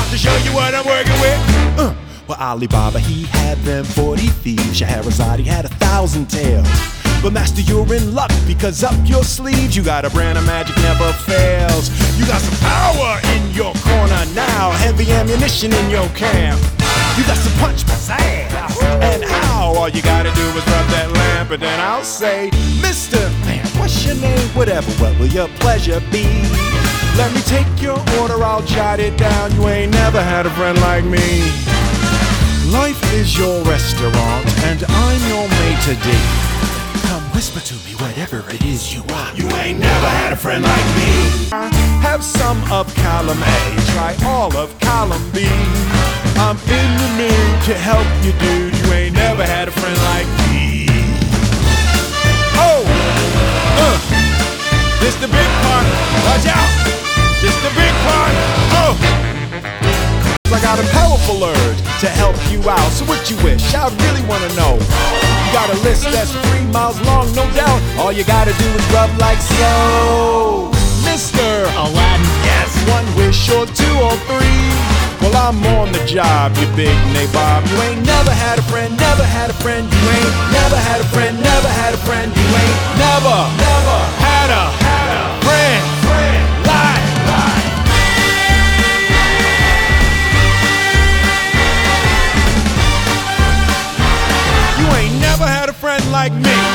to show you what I'm working with. Well, Alibaba, he had them 40 thieves. Scheherazade, he had 1,000 tales. But master, you're in luck, because up your sleeves you got a brand of magic never fails. You got some power in your corner now, heavy ammunition in your camp. You got some punch, pizzazz, and how? All you gotta do is rub that lamp, and then I'll say, Mr. Man, what's your name? Whatever, what will your pleasure be? Let me take your order, I'll jot it down. You ain't never had a friend like me. Life is your restaurant, and I'm your maitre d'. Come whisper to me whatever it is you want. You ain't never had a friend like me. Have some of column A, try all of column B. I'm in the mood to help you, dude. You ain't never had a friend like me. Oh, this the big part. Watch out, this the big part. Oh, I got a powerful urge to help you out. So what you wish? I really wanna know. You got a list that's 3 miles long, no doubt. All you gotta do is rub like so. Mr. Aladdin. Yes, 1 wish or 2 or 3. Well, I'm on the job, you big nabob. You ain't never had a friend, never had a friend. You ain't never had a friend, never had a friend. You ain't never had a friend like you ain't never had a friend like me.